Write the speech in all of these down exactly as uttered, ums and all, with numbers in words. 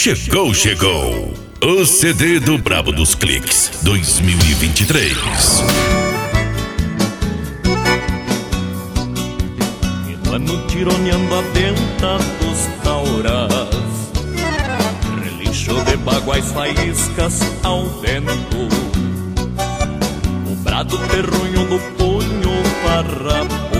Chegou, chegou! O C D do Brabo dos Cliques dois mil e vinte e três. Ano tironeando a venta dos tauras, relincho de baguais faíscas ao vento, o brado terronho do punho farrapo,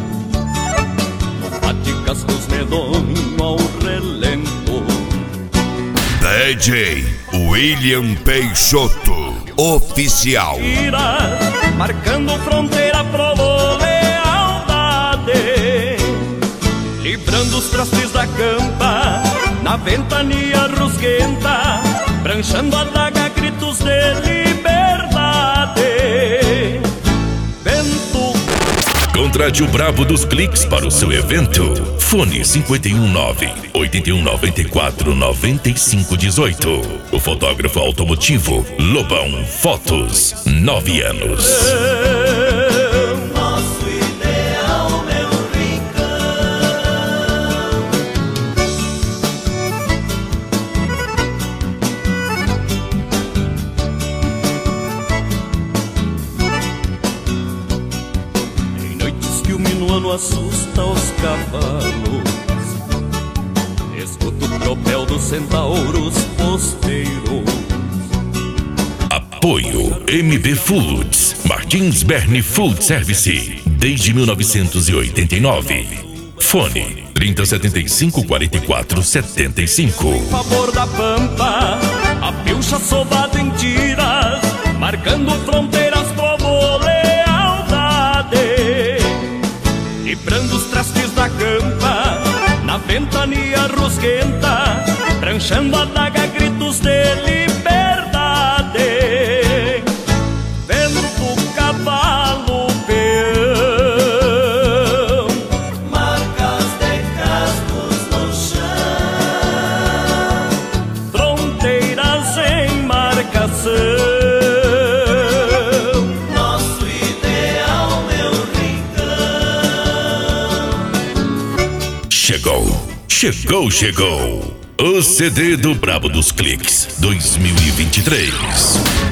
no paticas dos medonho ao relento. D J William Peixoto, oficial. Tira, marcando fronteira pro lealdade, livrando os trastes da campa, na ventania rusguenta, pranchando a daga, gritos de liberdade. Vento. Contrate o Brabo dos Cliques para o seu evento. Fone cinco um nove, oito um nove quatro, nove cinco um oito. O fotógrafo automotivo Lobão Fotos, nove anos. Assusta os cavalos, escuta o tropel dos centauros posteiros. Apoio M B Foods, Martins Berni Food Service, desde mil novecentos e oitenta e nove. Fone trinta, setenta e cinco, quarenta e quatro, setenta e cinco. Em favor da pampa, a pilcha sovada em tiras, marcando fronteiras pro lealdade, livrando os trastes da campa, na ventania rusguenta, pranchando a daga, gritos de liberdade. Vento, cavalo, peão, marcas de cascos no chão, fronteiras em marcação. Chegou, chegou, chegou! O C D do Brabo dos Cliques dois mil e vinte e três.